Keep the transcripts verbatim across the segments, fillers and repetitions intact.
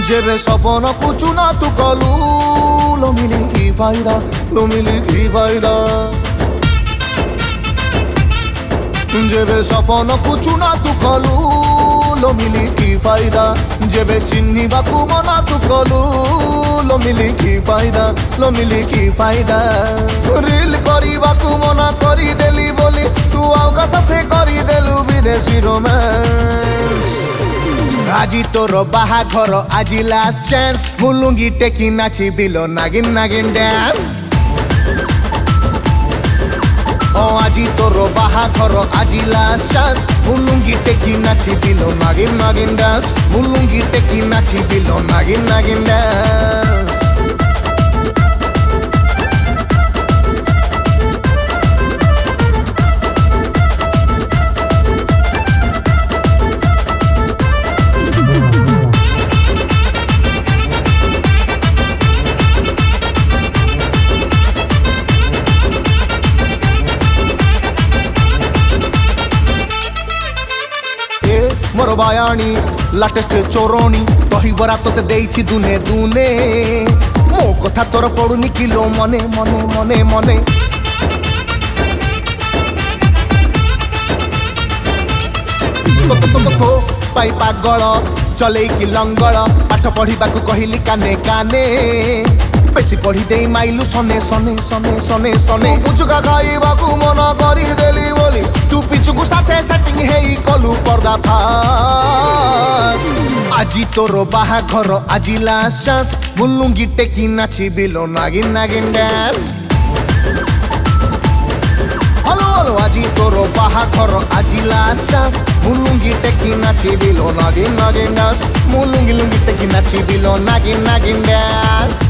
जेबे सपन को चुना तू कलू लो मिली की फायदा लो मिली की फायदा जेबे सपन को चुना तू कलू लो मिली की फायदा जेबे चिन्नी बाकू मना तू कलू लो मिली की फायदा लो मिली की फायदा रील करी बाकू मना करी देली बोली तू आउ का साथे करी देलु विदेशी रोमांस आजी तोर बाहाघर आजी लास्ट चांस मुलुंगी टेकी नाची बिलो नागिन नागिन डांस ओ आजी तोर बाहाघर आजी लास्ट चांस मुलुंगी टेकी नाची बिलो नागिन नागिन डांस मुलुंगी टेकी नाची बिलो नागिन नागिन डांस मोर बायाणी लाटेस्ट चोरणी दही बरा तोते देइछि दुने दुने मो कथा तोर पड़ुनी किलो मने मने मने मने तो तो तो तो पाई पागल चले कि लंगल पाठ पढ़िबा को कहिली काने काने बेसी पढ़ी देई माइलु सने सने सने सने सने पुचुका खाइबा को मना करी देली बोली तू पिचुकु साथे सेटिंग हेई कलु पर्दा फास आजी तोर बाहाघर आजी लास्ट चांस मुलुंगी टेकी नाची बिलो नागिन नागिन डांस हेलो हेलो आजी तोर बाहाघर आजी लास्ट चांस मुलुंगी टेकी नाची बिलो नागिन नागिन डांस मुलुंगी लुंगी टेकी नाची बिलो नागिन नागिन डांस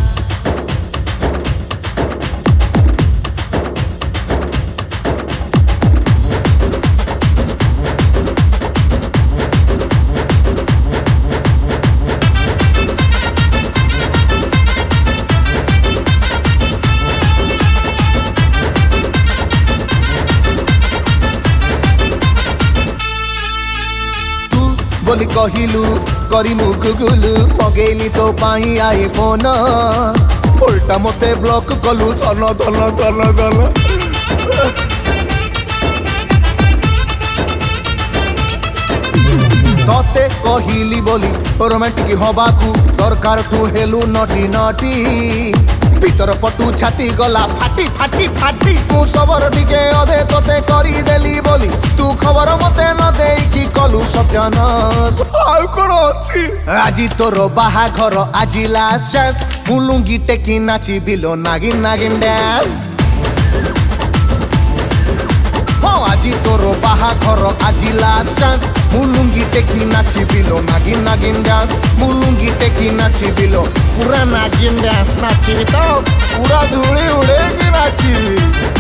बोली कहिलु करिमु गुगुल मगेली तो पाई आईफोन उल्टा मते ब्लॉक कलु धन धन धन धन तते कहिली बोली रोमांटिक हबाकू दरकार तू हेलु नटी नटी भीतर पटु छाती गला फाटी फाटी फाटी मु सबर टिके अधे तोते करी देली बोली तू खबर मते न देई कि कलु सत्यानाश आउ कोन अछि आजी तोर बाहाघर आजी लास्ट चांस मुलुंगी टेकी नाची बिलो नागिन नागिन डांस हो आजी तोर बाहाघर आजी लास्ट चांस मुलुंगी टेकी नाची बिलो नागिन नागिन डांस मुलुंगी टेकी नाची बिलो पूरा नागिन डांस नाची तो पूरा धूली उड़ेगी नाची।